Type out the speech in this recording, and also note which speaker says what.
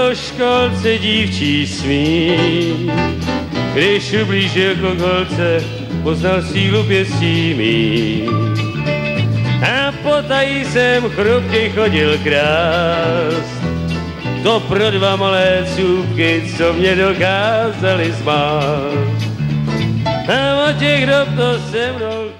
Speaker 1: po školce dívčí smích. Když ublížil kokolce, poznal sílu pěstí mých. A potají jsem chrupky chodil krást, to pro dva malé cůpky, co mě dokázali zmát. A o těch, kdo to se mnou